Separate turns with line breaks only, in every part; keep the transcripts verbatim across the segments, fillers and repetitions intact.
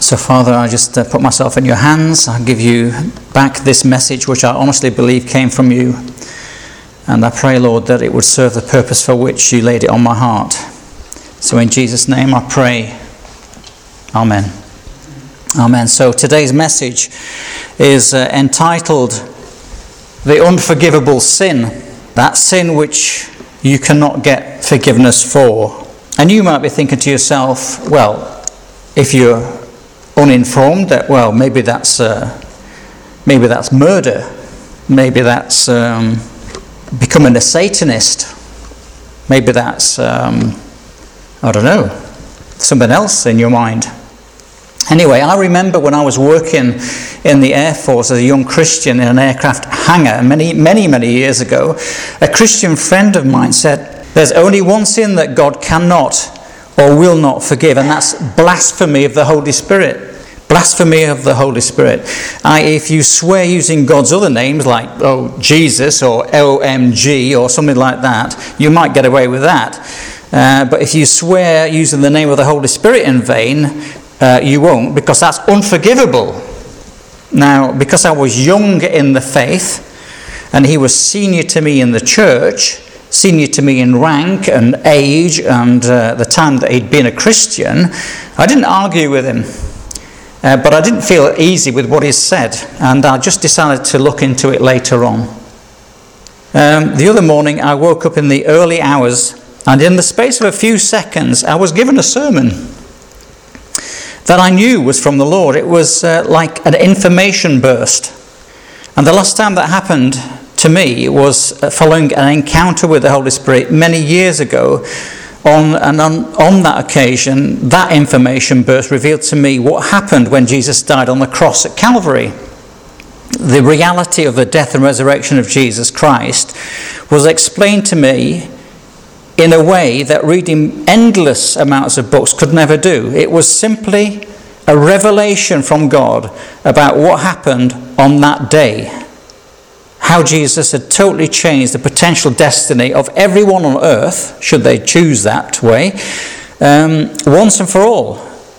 So, Father, I just uh, put myself in your hands. I give you back this message, which I honestly believe came from you. And I pray, Lord, that it would serve the purpose for which you laid it on my heart. So in Jesus' name I pray. Amen. Amen. So today's message is uh, entitled The Unforgivable Sin. That sin which you cannot get forgiveness for. And you might be thinking to yourself, well, if you're uninformed, that well, maybe that's uh, maybe that's murder, maybe that's um, becoming a Satanist, maybe that's um, I don't know, something else in your mind. Anyway, I remember when I was working in the Air Force as a young Christian in an aircraft hangar many, many, many years ago, a Christian friend of mine said, "There's only one sin that God cannot or will not forgive, and that's blasphemy of the Holy Spirit." Blasphemy of the Holy Spirit. I, if you swear using God's other names like oh Jesus or O M G or something like that, you might get away with that. Uh, but if you swear using the name of the Holy Spirit in vain, uh, you won't, because that's unforgivable. Now, because I was young in the faith, and he was senior to me in the church, senior to me in rank and age and uh, the time that he'd been a Christian, I didn't argue with him. Uh, but I didn't feel easy with what he said, and I just decided to look into it later on. Um, the other morning I woke up in the early hours, and in the space of a few seconds I was given a sermon that I knew was from the Lord. It was uh, like an information burst. And the last time that happened to me was following an encounter with the Holy Spirit many years ago. On, and on, on that occasion, that information burst revealed to me what happened when Jesus died on the cross at Calvary. The reality of the death and resurrection of Jesus Christ was explained to me in a way that reading endless amounts of books could never do. It was simply a revelation from God about what happened on that day. How Jesus had totally changed the potential destiny of everyone on earth, should they choose that way, um, once and for all.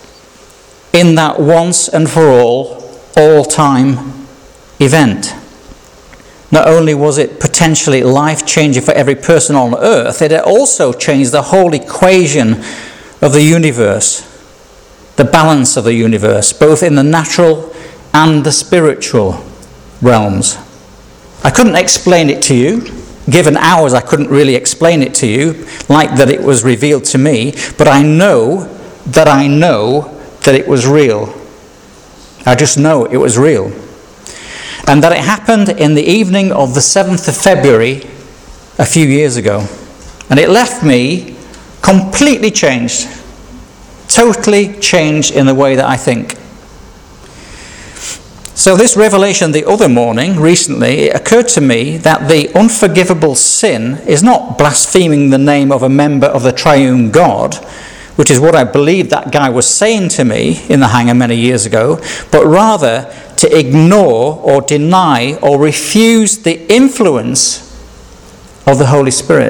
In that once and for all, all-time event. Not only was it potentially life-changing for every person on earth, it had also changed the whole equation of the universe, the balance of the universe, both in the natural and the spiritual realms. I couldn't explain it to you. Given hours, I couldn't really explain it to you, like that it was revealed to me, but I know that I know that it was real. I just know it was real. And that it happened in the evening of the seventh of February a few years ago. And it left me completely changed. Totally changed in the way that I think. So this revelation the other morning, recently, it occurred to me that the unforgivable sin is not blaspheming the name of a member of the triune God, which is what I believe that guy was saying to me in the hangar many years ago, but rather to ignore or deny or refuse the influence of the Holy Spirit.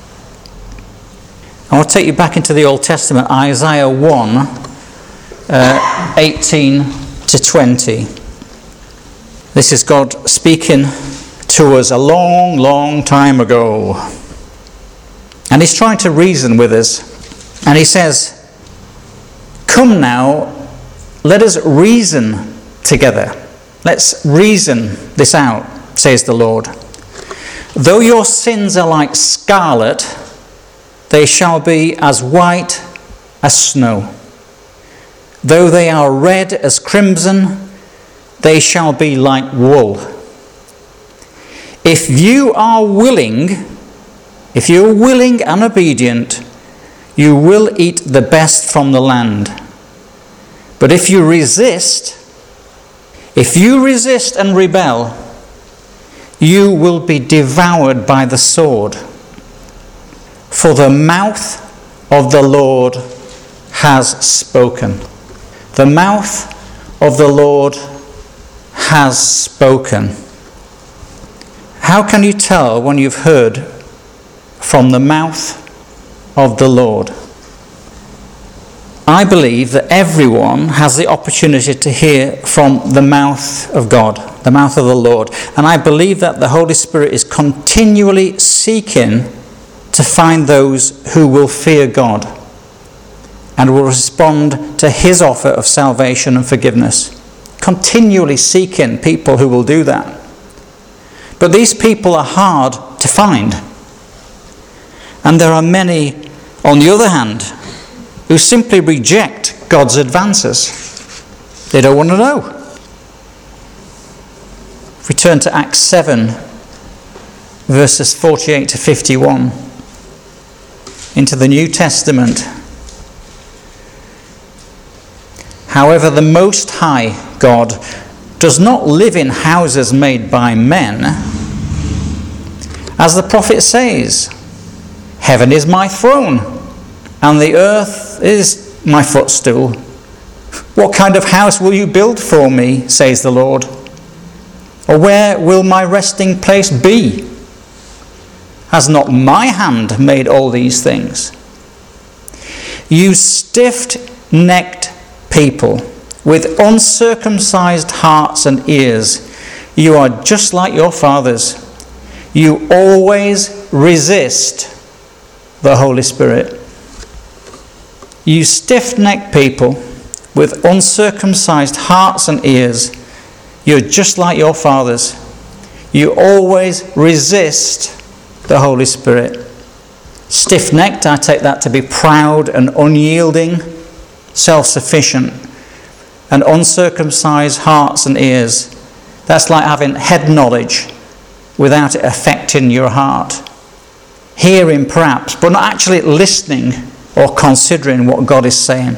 I want to take you back into the Old Testament, Isaiah one, uh, eighteen to twenty. This is God speaking to us a long, long time ago. And he's trying to reason with us. And he says, "Come now, let us reason together. Let's reason this out, says the Lord. Though your sins are like scarlet, they shall be as white as snow. Though they are red as crimson, they shall be like wool. If you are willing, if you are willing and obedient, you will eat the best from the land. But if you resist, if you resist and rebel, you will be devoured by the sword. For the mouth of the Lord has spoken." The mouth of the Lord has spoken. How can you tell when you've heard from the mouth of the Lord? I believe that everyone has the opportunity to hear from the mouth of God, the mouth of the Lord. And I believe that the Holy Spirit is continually seeking to find those who will fear God and will respond to his offer of salvation and forgiveness. Continually seeking people who will do that. But these people are hard to find. And there are many, on the other hand, who simply reject God's advances. They don't want to know. If we turn to Acts seven, verses forty-eight to fifty-one, into the New Testament. However, the Most High God does not live in houses made by men. As the prophet says, heaven is my throne, and the earth is my footstool. What kind of house will you build for me, says the Lord? Or where will my resting place be? Has not my hand made all these things? You stiff-necked people with uncircumcised hearts and ears, you are just like your fathers. You always resist the Holy Spirit. You stiff-necked people with uncircumcised hearts and ears, you're just like your fathers. You always resist the Holy Spirit. Stiff-necked, I take that to be proud and unyielding, self-sufficient, and uncircumcised hearts and ears. That's like having head knowledge without it affecting your heart. Hearing perhaps, but not actually listening or considering what God is saying.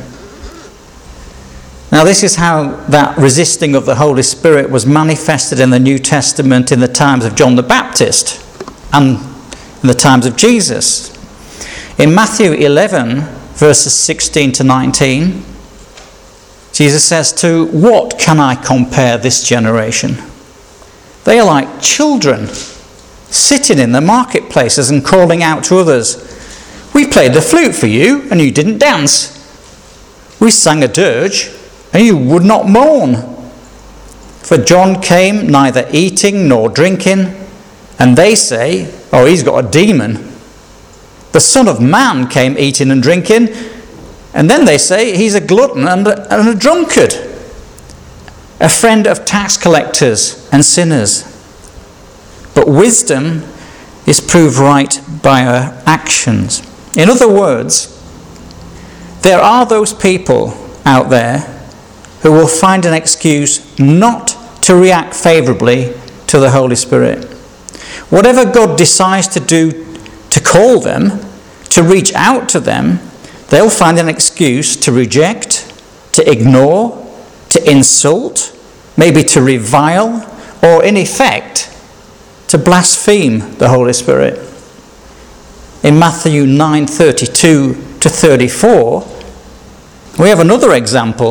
Now this is how that resisting of the Holy Spirit was manifested in the New Testament in the times of John the Baptist and in the times of Jesus. In Matthew eleven, verses sixteen to nineteen, Jesus says, to what can I compare this generation? They are like children sitting in the marketplaces and calling out to others, we played the flute for you and you didn't dance. We sang a dirge and you would not mourn. For John came neither eating nor drinking, and they say, oh, he's got a demon. The Son of Man came eating and drinking, and then they say he's a glutton and a, and a drunkard, a friend of tax collectors and sinners. But wisdom is proved right by her actions. In other words, there are those people out there who will find an excuse not to react favourably to the Holy Spirit. Whatever God decides to do to call them, to reach out to them, they'll find an excuse to reject, to ignore, to insult, maybe to revile, or in effect, to blaspheme the Holy Spirit. In Matthew nine thirty-two to thirty-four, we have another example.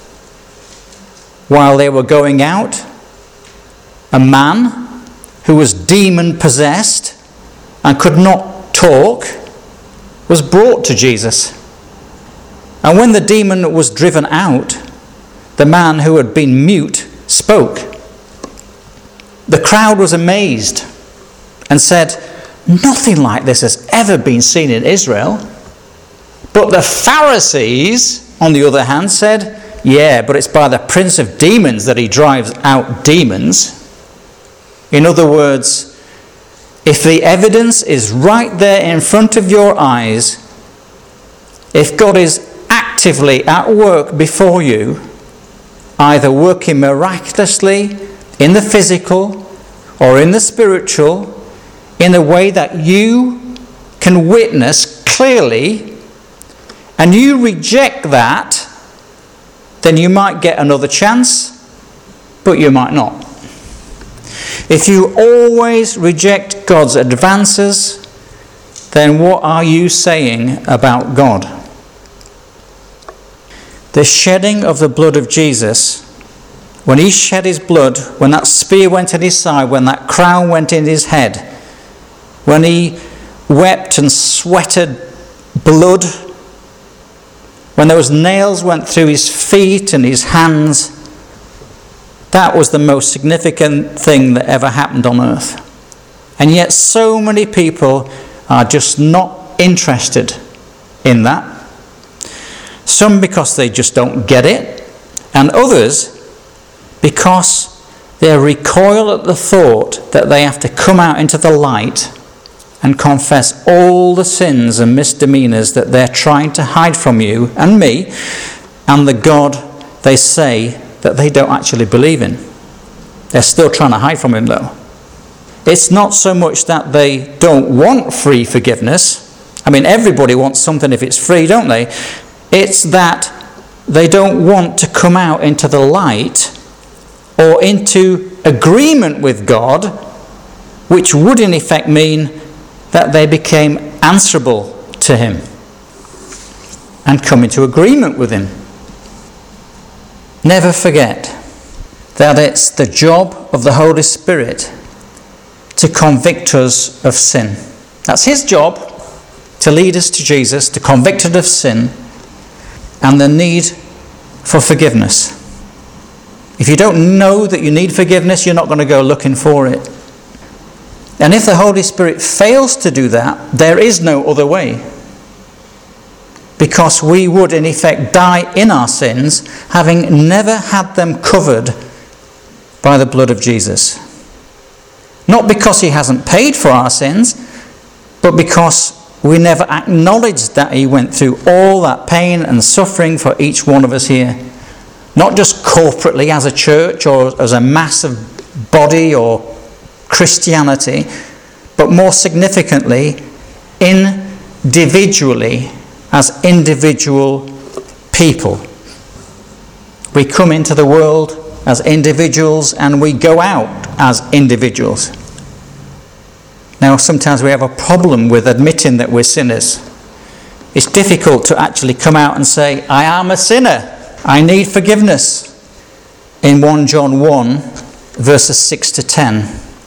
While they were going out, a man who was demon-possessed and could not talk was brought to Jesus. And when the demon was driven out, the man who had been mute spoke. The crowd was amazed and said, nothing like this has ever been seen in Israel. But the Pharisees, on the other hand, said, yeah, but it's by the prince of demons that he drives out demons. In other words, if the evidence is right there in front of your eyes, if God is actively at work before you, either working miraculously in the physical or in the spiritual, in a way that you can witness clearly, and you reject that, then you might get another chance, but you might not. If you always reject God's advances, then what are you saying about God? The shedding of the blood of Jesus, when he shed his blood, when that spear went in his side, when that crown went in his head, when he wept and sweated blood, when those nails went through his feet and his hands, that was the most significant thing that ever happened on earth. And yet so many people are just not interested in that. Some because they just don't get it, and others because they recoil at the thought that they have to come out into the light and confess all the sins and misdemeanors that they're trying to hide from you and me and the God they say that they don't actually believe in. They're still trying to hide from him though. It's not so much that they don't want free forgiveness. I mean, everybody wants something if it's free, don't they? It's that they don't want to come out into the light or into agreement with God, which would in effect mean that they became answerable to him and come into agreement with him. Never forget that it's the job of the Holy Spirit to convict us of sin. That's his job, to lead us to Jesus, to convict us of sin and the need for forgiveness. If you don't know that you need forgiveness, you're not going to go looking for it. And if the Holy Spirit fails to do that, there is no other way. Because we would in effect die in our sins, having never had them covered by the blood of Jesus. Not because he hasn't paid for our sins, but because we never acknowledged that he went through all that pain and suffering for each one of us here. Not just corporately as a church or as a massive body or Christianity, but more significantly, individually, as individual people. We come into the world as individuals and we go out as individuals. Now, sometimes we have a problem with admitting that we're sinners. It's difficult to actually come out and say, I am a sinner. I need forgiveness. In First John one, verses six to ten,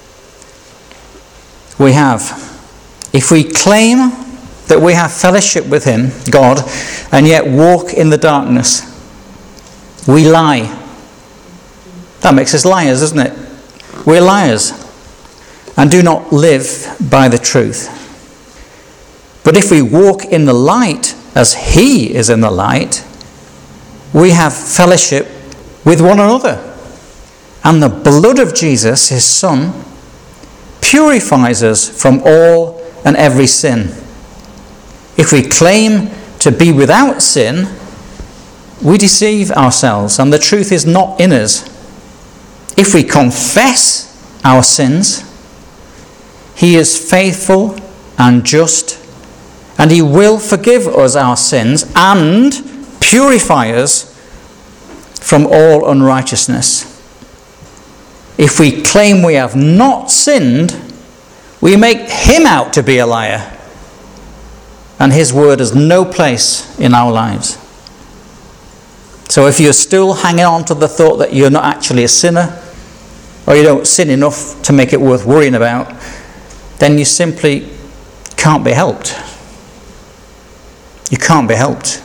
we have, if we claim that we have fellowship with him, God, and yet walk in the darkness, we lie. That makes us liars, doesn't it? We're liars and do not live by the truth. But if we walk in the light as he is in the light, we have fellowship with one another. And the blood of Jesus, his Son, purifies us from all and every sin. If we claim to be without sin, we deceive ourselves and the truth is not in us. If we confess our sins, he is faithful and just, and he will forgive us our sins and purify us from all unrighteousness. If we claim we have not sinned, we make him out to be a liar, and his word has no place in our lives. So if you're still hanging on to the thought that you're not actually a sinner, or you don't sin enough to make it worth worrying about, then you simply can't be helped. You can't be helped.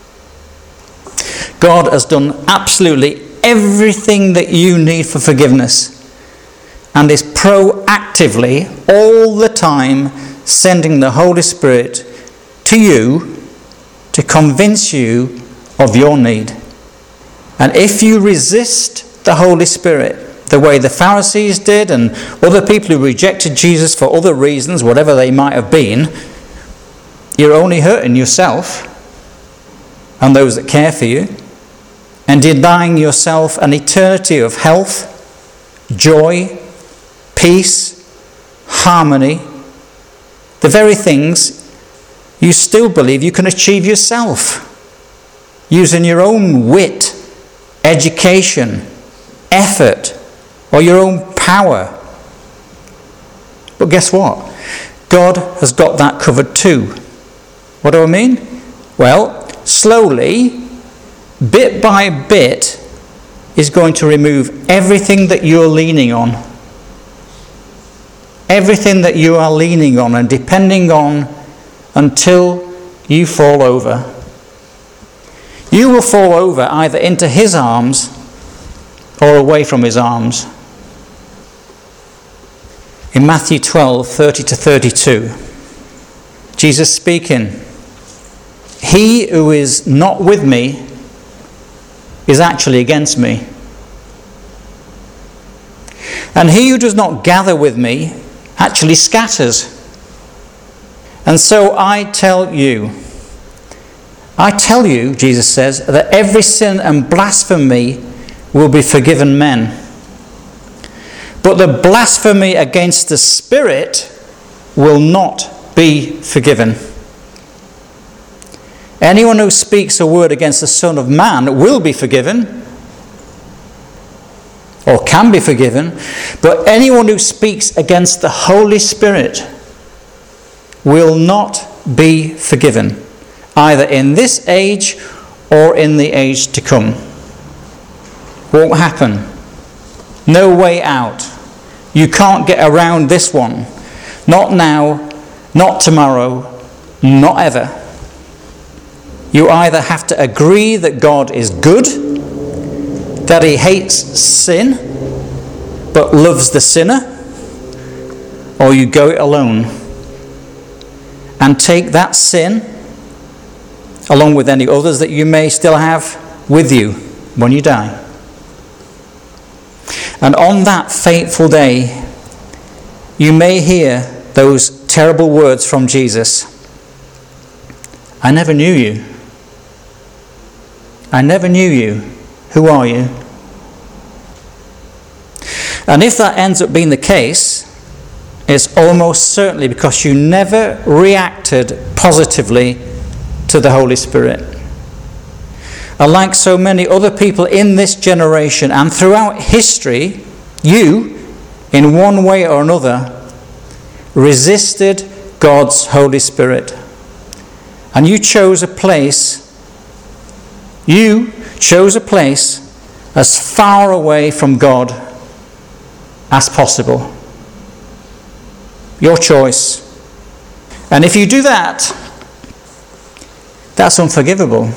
God has done absolutely everything that you need for forgiveness and is proactively all the time sending the Holy Spirit to you to convince you of your need. And if you resist the Holy Spirit the way the Pharisees did and other people who rejected Jesus for other reasons, whatever they might have been, you're only hurting yourself and those that care for you, and denying yourself an eternity of health, joy, peace, harmony, the very things you still believe you can achieve yourself, using your own wit, education, effort, or your own power. But guess what? God has got that covered too. What do I mean? Well, slowly, bit by bit, is going to remove everything that you're leaning on. Everything that you are leaning on and depending on until you fall over. you will fall over either into his arms or away from his arms. In Matthew twelve, thirty to thirty-two, Jesus speaking, he who is not with me is actually against me. And he who does not gather with me actually scatters. And so I tell you, I tell you, Jesus says, that every sin and blasphemy will be forgiven men. But the blasphemy against the Spirit will not be forgiven. Anyone who speaks a word against the Son of Man will be forgiven, or can be forgiven, but anyone who speaks against the Holy Spirit will not be forgiven, either in this age or in the age to come. Won't happen. No way out. You can't get around this one. Not now, not tomorrow, not ever. You either have to agree that God is good, that he hates sin, but loves the sinner, or you go it alone and take that sin, along with any others that you may still have, with you when you die. And on that fateful day, you may hear those terrible words from Jesus. I never knew you. I never knew you. Who are you? And if that ends up being the case, it's almost certainly because you never reacted positively to the Holy Spirit. And like so many other people in this generation and throughout history, you, in one way or another, resisted God's Holy Spirit. And you chose a place, you chose a place as far away from God as possible. Your choice. And if you do that, that's unforgivable.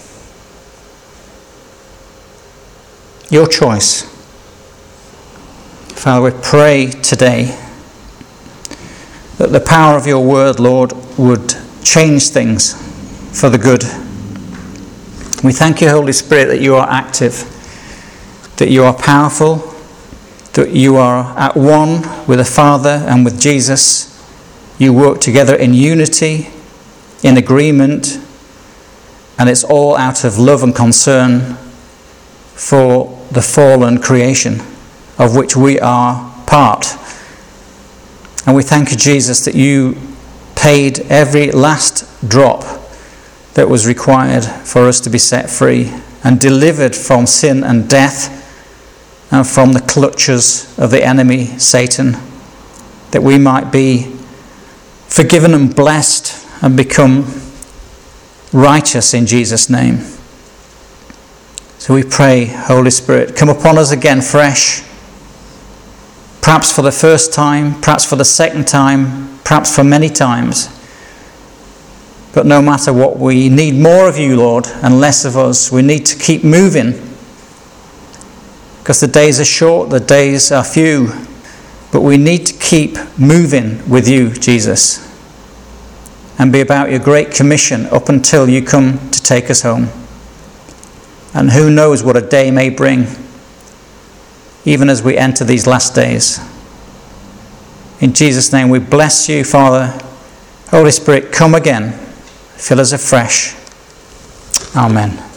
Your choice. Father, we pray today that the power of your word, Lord, would change things for the good. We thank you, Holy Spirit, that you are active, that you are powerful, that you are at one with the Father and with Jesus. You work together in unity, in agreement, and it's all out of love and concern for the fallen creation of which we are part. And we thank you, Jesus, that you paid every last drop that was required for us to be set free and delivered from sin and death and from the clutches of the enemy, Satan, that we might be forgiven and blessed and become righteous in Jesus' name. So we pray, Holy Spirit, come upon us again fresh, perhaps for the first time, perhaps for the second time, perhaps for many times. But no matter what, we need more of you, Lord, and less of us. We need to keep moving, because the days are short, the days are few, but we need to keep moving with you, Jesus, and be about your great commission up until you come to take us home. And who knows what a day may bring, even as we enter these last days. In Jesus' name we bless you, Father. Holy Spirit, come again. Fill us afresh. Amen.